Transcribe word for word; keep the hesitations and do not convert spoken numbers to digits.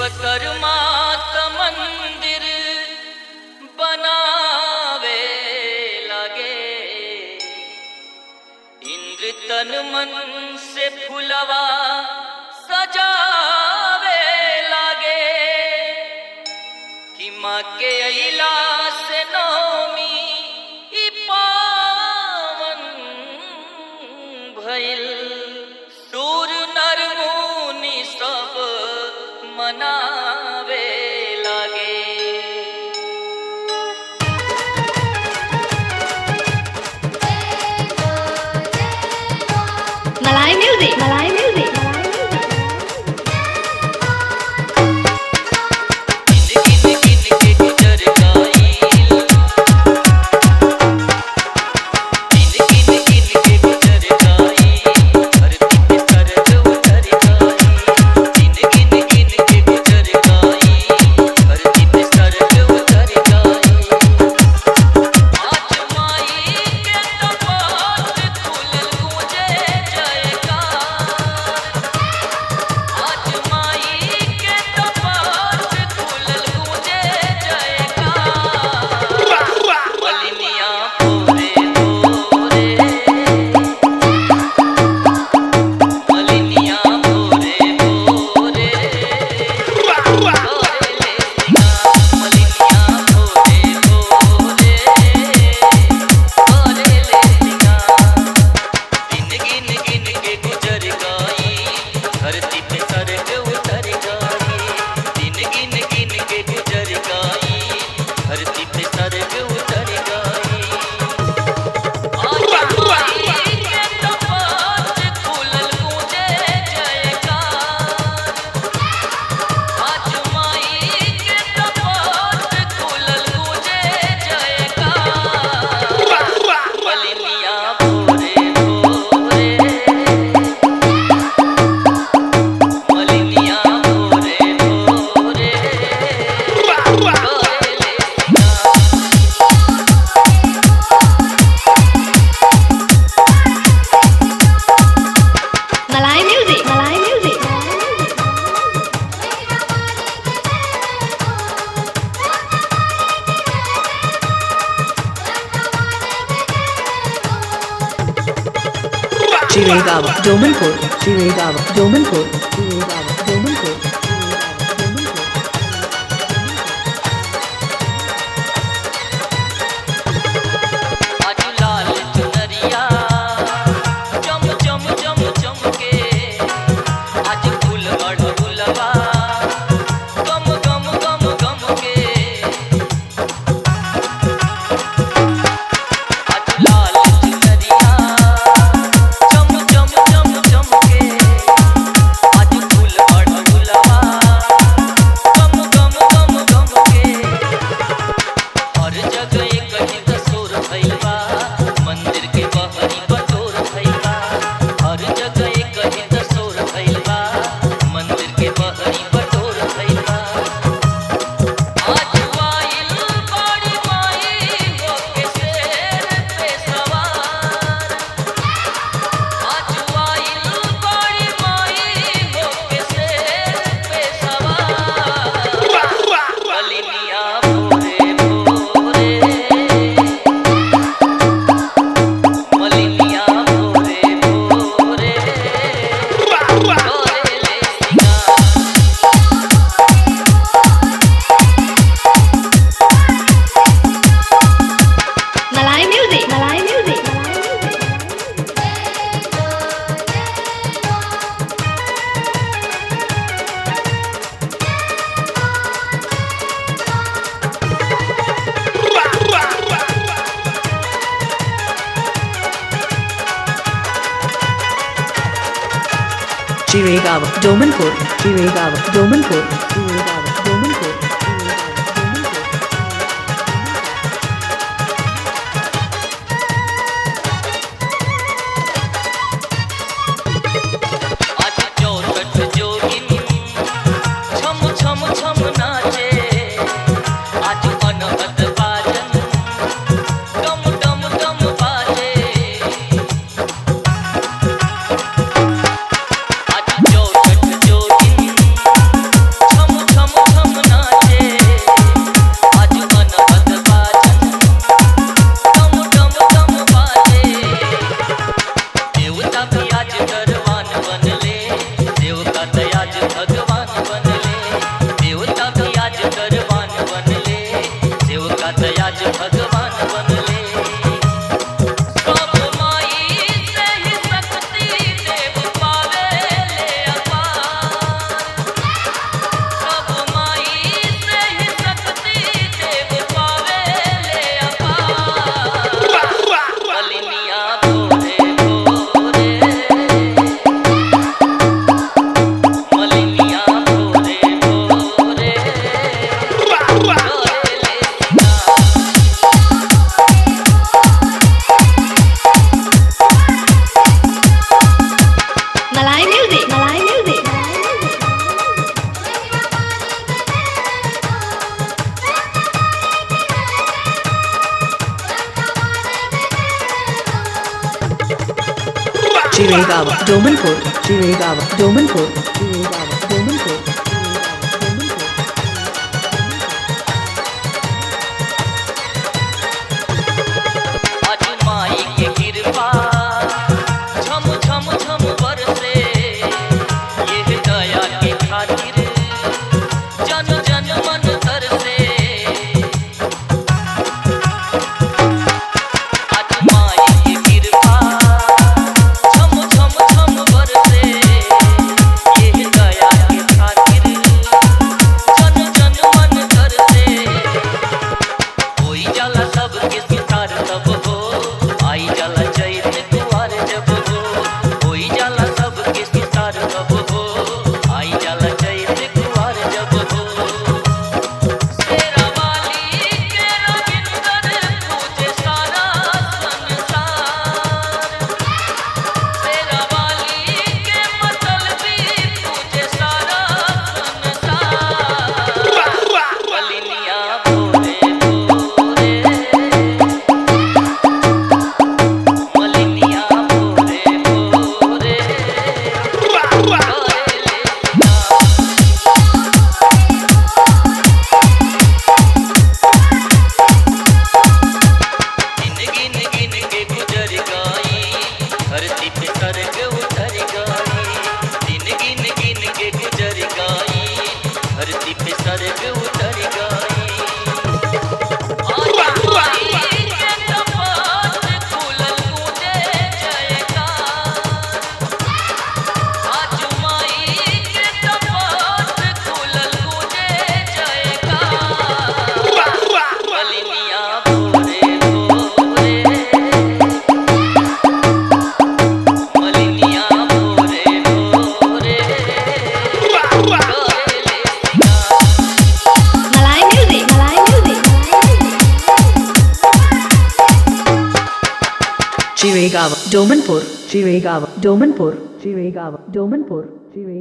विश्वकर्मा त मंदिर बनावे लगे, इंद्र तन मन से फुलवा सजावे लगे, कि माँ के अइला से नौमी ई पावन भइल, सूर नर मुनि सब मनावे लगे। Malay music, Malay music. Chiragawa, Domanpur, Chiragawa, Domanpur, Chiragawa, Domanpur. Chiragawa, Domanpur, Chiragawa, Domanpur, Chiragawa, Domanpur. छम Chirigava, Domanpur, Chirigava, Domanpur, Chirigava, Domanpur, Chirigava, Domanpur. आज माई के कृपा झम झम झम बरसे ये दया के खातिर जन जन मन तरसे आज माई के कृपा झम झम झम बरसे ये दया के खातिर जन जन मन तरसे कोई जाला सबके सितार तब हो आई जाला चैत कुवार जब हो कोई जाला सबके सितार तब हो आई जाला चैत कुवार जब हो शेरा वाली के रविंदर पूजे सारा संसार शेरा वाली के मतलबी पूजे सारा संसार बलिनिया भोरे भोरे मलिनिया भोरे भोरे करेले गिन गिन गिन के गुजर गई धरती पे स्वर्ग उतर गई दिन गिन गिन के गुजर गई धरती पे स्वर्ग उतर गई आज माई के कपाट खुलल मुझे जयकार आज माई के कपाट खुलल मुझे जयकार बलिनिया भोरे भोरे मलिनिया भोरे भोरे करेले Malay music, Malay music. Chirigava, Domanpur, Chirigava, Domanpur, Chirigava, Domanpur, Chirigava.